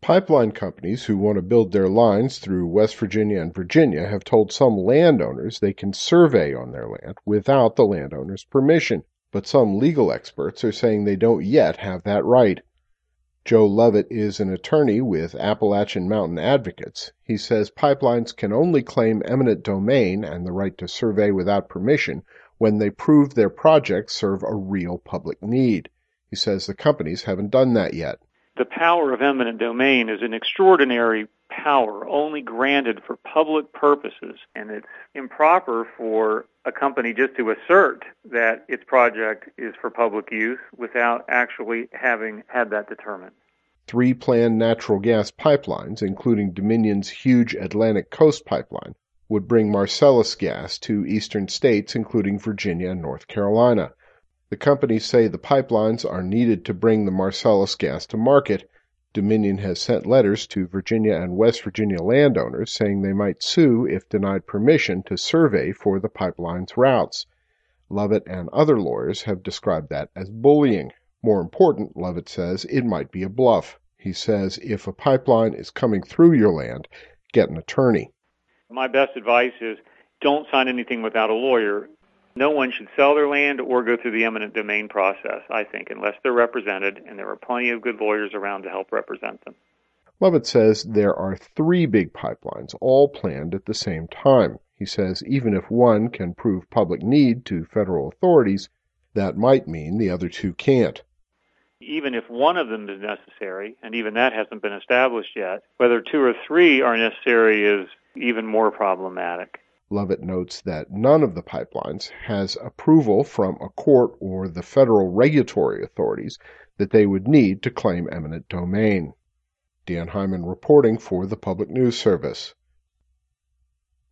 Pipeline companies who want to build their lines through West Virginia and Virginia have told some landowners they can survey on their land without the landowner's permission, but some legal experts are saying they don't yet have that right. Joe Lovett is an attorney with Appalachian Mountain Advocates. He says pipelines can only claim eminent domain and the right to survey without permission when they prove their projects serve a real public need. He says the companies haven't done that yet. The power of eminent domain is an extraordinary power only granted for public purposes, and it's improper for a company just to assert that its project is for public use without actually having had that determined. 3 planned natural gas pipelines, including Dominion's huge Atlantic Coast Pipeline, would bring Marcellus gas to eastern states, including Virginia and North Carolina. The companies say the pipelines are needed to bring the Marcellus gas to market. Dominion has sent letters to Virginia and West Virginia landowners saying they might sue if denied permission to survey for the pipeline's routes. Lovett and other lawyers have described that as bullying. More important, Lovett says, it might be a bluff. He says if a pipeline is coming through your land, get an attorney. My best advice is don't sign anything without a lawyer. No one should sell their land or go through the eminent domain process, I think, unless they're represented, and there are plenty of good lawyers around to help represent them. Lovett says there are 3 big pipelines, all planned at the same time. He says even if one can prove public need to federal authorities, that might mean the other 2 can't. Even if one of them is necessary, and even that hasn't been established yet, whether 2 or 3 are necessary is even more problematic. Lovett notes that none of the pipelines has approval from a court or the federal regulatory authorities that they would need to claim eminent domain. Dan Hyman reporting for the Public News Service.